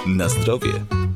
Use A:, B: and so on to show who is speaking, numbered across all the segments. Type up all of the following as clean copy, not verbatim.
A: Na zdrowie.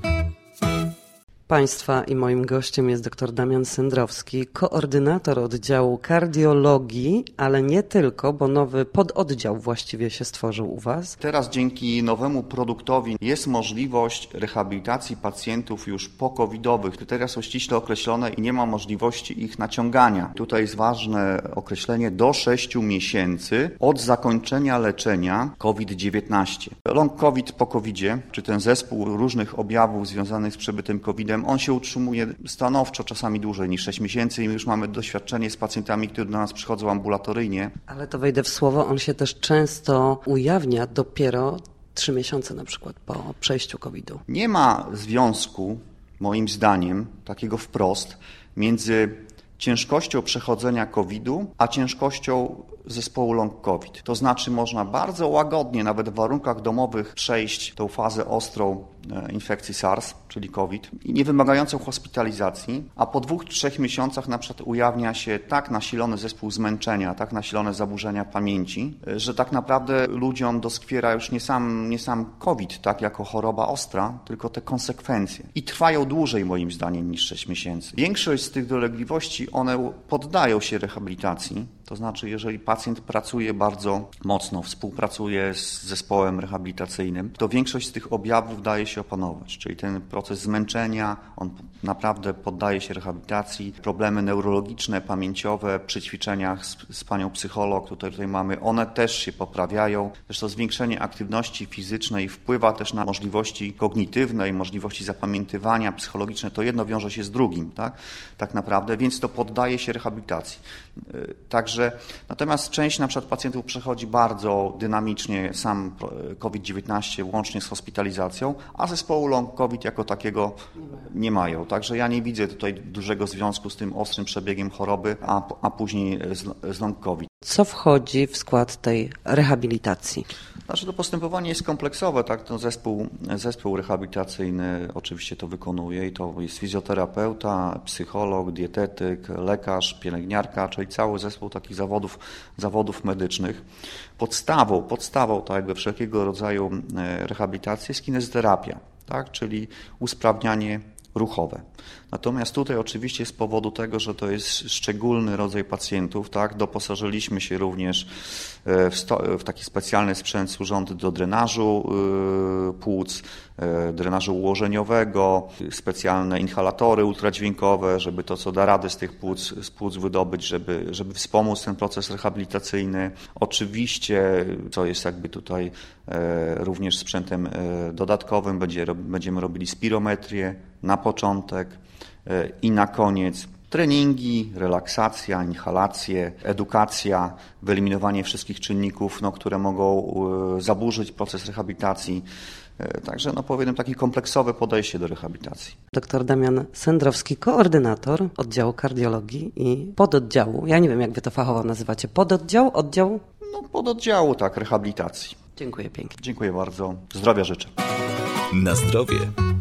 B: Państwa i moim gościem jest dr Damian Sendrowski, koordynator oddziału kardiologii, ale nie tylko, bo nowy pododdział właściwie się stworzył u Was.
C: Teraz dzięki nowemu produktowi jest możliwość rehabilitacji pacjentów już po-covidowych. Kryteria są ściśle określone i nie ma możliwości ich naciągania. Tutaj jest ważne określenie do 6 miesięcy od zakończenia leczenia COVID-19. Long COVID po COVID-zie, czy ten zespół różnych objawów związanych z przebytym COVID-em, on się utrzymuje stanowczo, czasami dłużej niż 6 miesięcy i my już mamy doświadczenie z pacjentami, którzy do nas przychodzą ambulatoryjnie.
B: Ale to wejdę w słowo, on się też często ujawnia dopiero 3 miesiące na przykład po przejściu COVID-u.
C: Nie ma związku, moim zdaniem, takiego wprost, między ciężkością przechodzenia COVID-u, a ciężkością zespołu long COVID. To znaczy można bardzo łagodnie, nawet w warunkach domowych, przejść tą fazę ostrą infekcji SARS, czyli COVID, i nie wymagającą hospitalizacji, a po 2-3 miesiącach na przykład ujawnia się tak nasilony zespół zmęczenia, tak nasilone zaburzenia pamięci, że tak naprawdę ludziom doskwiera już nie sam COVID, tak, jako choroba ostra, tylko te konsekwencje. I trwają dłużej, moim zdaniem, niż 6 miesięcy. Większość z tych dolegliwości, one poddają się rehabilitacji. To znaczy, jeżeli pacjent pracuje bardzo mocno, współpracuje z zespołem rehabilitacyjnym, to większość z tych objawów daje się opanować. Czyli ten proces zmęczenia, on naprawdę poddaje się rehabilitacji. Problemy neurologiczne, pamięciowe przy ćwiczeniach z panią psycholog, tutaj mamy, one też się poprawiają. Zresztą zwiększenie aktywności fizycznej wpływa też na możliwości kognitywne i możliwości zapamiętywania psychologiczne. To jedno wiąże się z drugim, tak naprawdę, więc to poddaje się rehabilitacji. Także, natomiast część na przykład pacjentów przechodzi bardzo dynamicznie sam COVID-19 łącznie z hospitalizacją, a zespołu long COVID jako takiego nie mają. Także ja nie widzę tutaj dużego związku z tym ostrym przebiegiem choroby, a później z long COVID.
B: Co wchodzi w skład tej rehabilitacji?
C: Znaczy to postępowanie jest kompleksowe, tak? To zespół rehabilitacyjny oczywiście to wykonuje i to jest fizjoterapeuta, psycholog, dietetyk, lekarz, pielęgniarka, czyli cały zespół takich zawodów medycznych. Podstawą tak jakby wszelkiego rodzaju rehabilitacji jest kinezoterapia, tak? Czyli usprawnianie ruchowe. Natomiast tutaj oczywiście z powodu tego, że to jest szczególny rodzaj pacjentów, tak, doposażyliśmy się również w taki specjalny sprzęt służący do drenażu płuc, drenażu ułożeniowego, specjalne inhalatory ultradźwiękowe, żeby to, co da radę z tych płuc wydobyć, żeby wspomóc ten proces rehabilitacyjny. Oczywiście, co jest jakby tutaj również sprzętem dodatkowym, będziemy robili spirometrię na początek i na koniec. Treningi, relaksacja, inhalacje, edukacja, wyeliminowanie wszystkich czynników, które mogą zaburzyć proces rehabilitacji. Także powiedzmy takie kompleksowe podejście do rehabilitacji.
B: Dr Damian Sendrowski, koordynator oddziału kardiologii i pododdziału. Ja nie wiem, jak wy to fachowo nazywacie. Oddział?
C: Pododdziału, tak, rehabilitacji.
B: Dziękuję pięknie.
C: Dziękuję bardzo. Zdrowia życzę.
A: Na zdrowie.